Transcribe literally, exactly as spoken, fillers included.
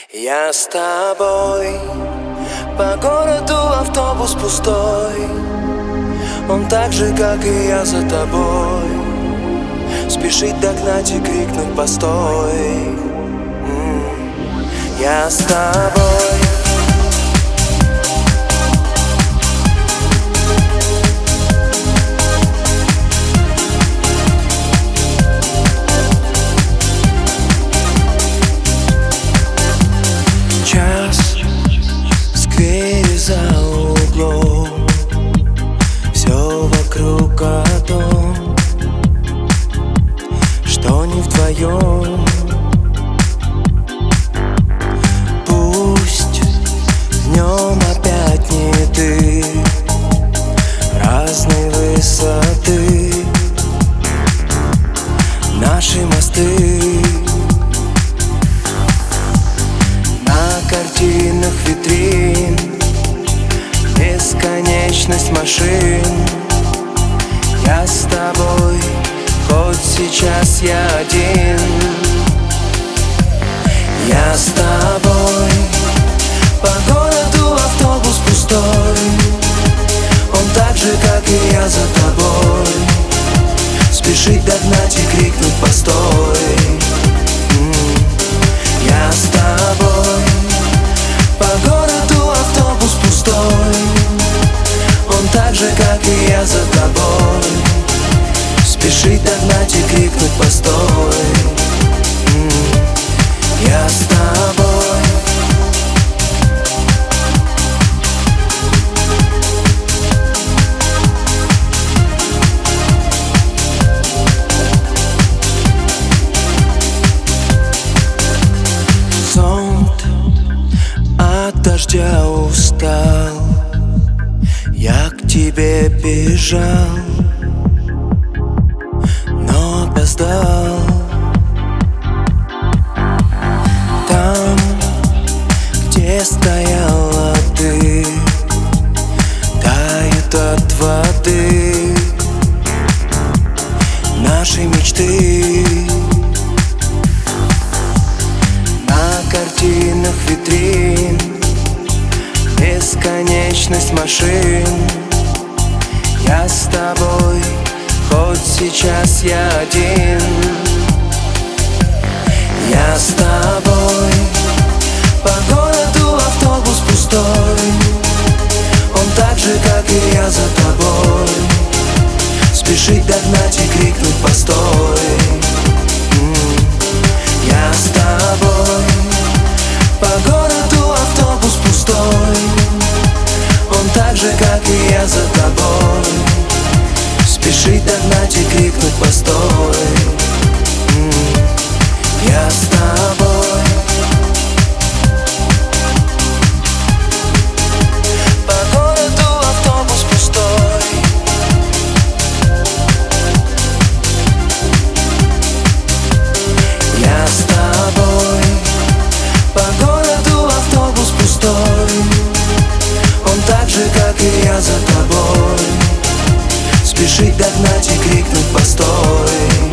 Я с тобой, по городу автобус пустой. Он так же, как и я, за тобой. Спешит догнать и крикнуть постой. М-м. Я с тобой. Час в сквере за углом, все вокруг о том, что не вдвоем. Пусть днем опять не ты, разной высоты наши мосты. Картинах витрин, бесконечность машин. Я с тобой, хоть сейчас я один. Я с тобой, по городу автобус пустой. Он так же, как и я, за тобой. Спешит догнать и крикнуть постой. Я с тобой, по городу автобус пустой. Он так же, как и я, за тобой. Спешит догнать и крикнуть постой. М-м. Я с тобой. Зонт от дождя устал, я к тебе бежал, но опоздал. Там, где стояла ты, тают от воды наши мечты. На картинах витрин, бесконечность машин. Я с тобой, хоть сейчас я один. Я с тобой, по городу автобус пустой. Он так же, как и я, за тобой. Спешит догнать и крикнуть постой. М-м. Я с тобой, по городу автобус пустой. Он так же, как и я, за тобой. Спешит догнать и крикнуть постой. М-м. Я с тобой, по городу автобус пустой. Я с тобой, по городу автобус пустой. Он так же, как и я, за тобой. Спешит догнать и крикнуть постой.